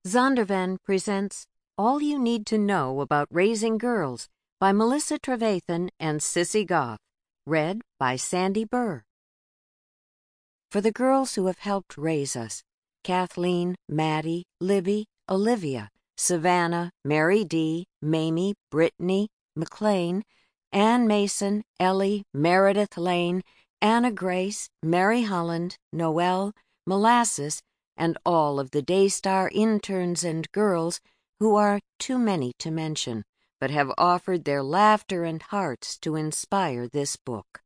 Zondervan presents All You Need to Know About Raising Girls by Melissa Trevathan and Sissy Goff, read by Sandy Burr. For the girls who have helped raise us, Kathleen, Maddie, Libby, Olivia, Savannah, Mary D., Mamie, Brittany, McLean, Ann Mason, Ellie, Meredith Lane, Anna Grace, Mary Holland, Noelle, Molasses, and all of the Daystar interns and girls who are too many to mention, but have offered their laughter and hearts to inspire this book.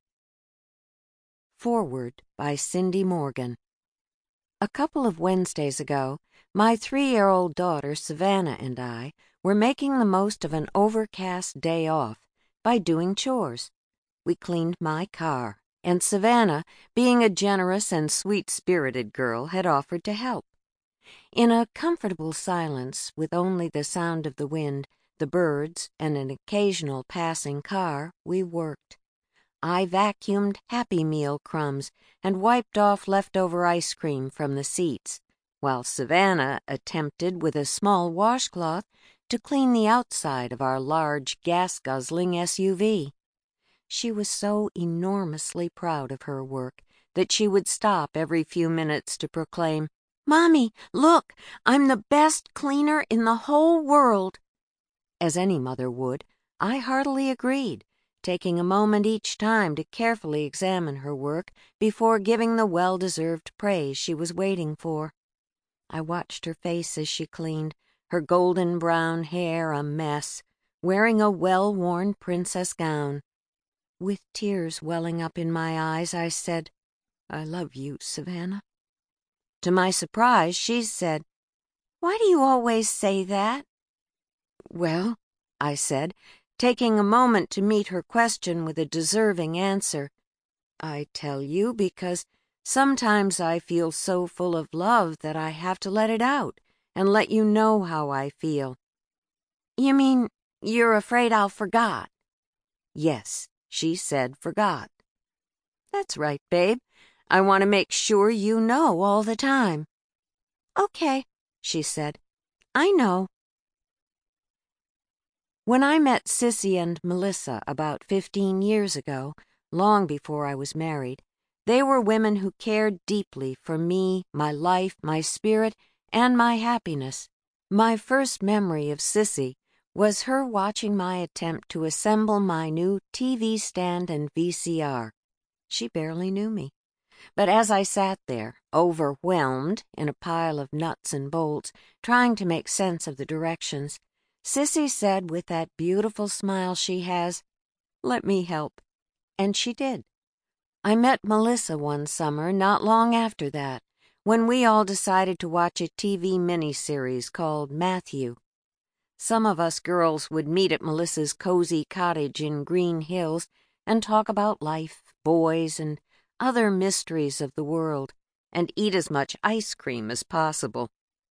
Foreword by Cindy Morgan. A couple of Wednesdays ago, my 3-year-old daughter Savannah and I were making the most of an overcast day off by doing chores. We cleaned my car, and Savannah, being a generous and sweet-spirited girl, had offered to help. In a comfortable silence, with only the sound of the wind, the birds, and an occasional passing car, we worked. I vacuumed Happy Meal crumbs and wiped off leftover ice cream from the seats, while Savannah attempted with a small washcloth to clean the outside of our large gas-guzzling SUV. She was so enormously proud of her work that she would stop every few minutes to proclaim, "Mommy, look, I'm the best cleaner in the whole world." As any mother would, I heartily agreed, taking a moment each time to carefully examine her work before giving the well-deserved praise she was waiting for. I watched her face as she cleaned, her golden brown hair a mess, wearing a well-worn princess gown. With tears welling up in my eyes, I said, "I love you, Savannah." To my surprise, she said, "Why do you always say that?" "Well," I said, taking a moment to meet her question with a deserving answer, "I tell you because sometimes I feel so full of love that I have to let it out and let you know how I feel." "You mean you're afraid I'll forgot?" "Yes," she said, "forgot." "That's right, babe. I want to make sure you know all the time." "Okay," she said. "I know." When I met Sissy and Melissa about 15 years ago, long before I was married, they were women who cared deeply for me, my life, my spirit, and my happiness. My first memory of Sissy was her watching my attempt to assemble my new TV stand and VCR. She barely knew me. But as I sat there, overwhelmed, in a pile of nuts and bolts, trying to make sense of the directions, Sissy said with that beautiful smile she has, "Let me help." And she did. I met Melissa one summer not long after that, when we all decided to watch a TV miniseries called Matthew. Some of us girls would meet at Melissa's cozy cottage in Green Hills and talk about life, boys, and other mysteries of the world, and eat as much ice cream as possible.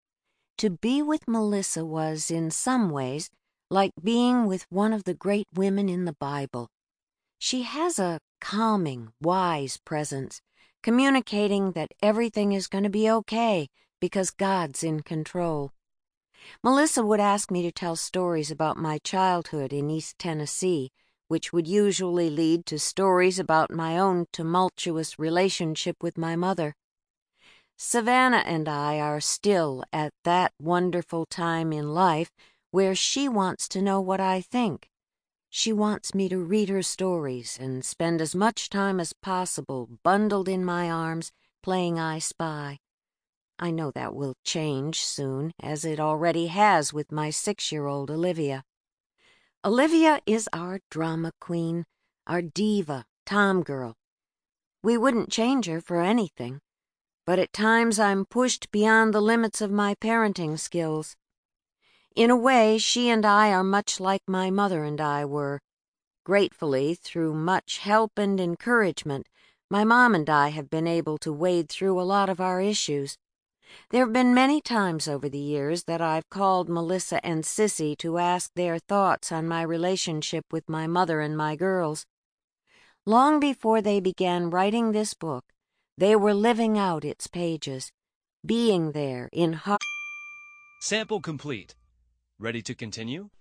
To be with Melissa was, in some ways, like being with one of the great women in the Bible. She has a calming, wise presence, communicating that everything is going to be okay because God's in control. Melissa would ask me to tell stories about my childhood in East Tennessee, which would usually lead to stories about my own tumultuous relationship with my mother. Savannah and I are still at that wonderful time in life where she wants to know what I think. She wants me to read her stories and spend as much time as possible bundled in my arms, playing I Spy. I know that will change soon, as it already has with my 6-year-old Olivia. Olivia is our drama queen, our diva, tomgirl. We wouldn't change her for anything, but at times I'm pushed beyond the limits of my parenting skills. In a way, she and I are much like my mother and I were. Gratefully, through much help and encouragement, my mom and I have been able to wade through a lot of our issues. There have been many times over the years that I've called Melissa and Sissy to ask their thoughts on my relationship with my mother and my girls. Long before they began writing this book, they were living out its pages, being there in heart. Sample complete. Ready to continue?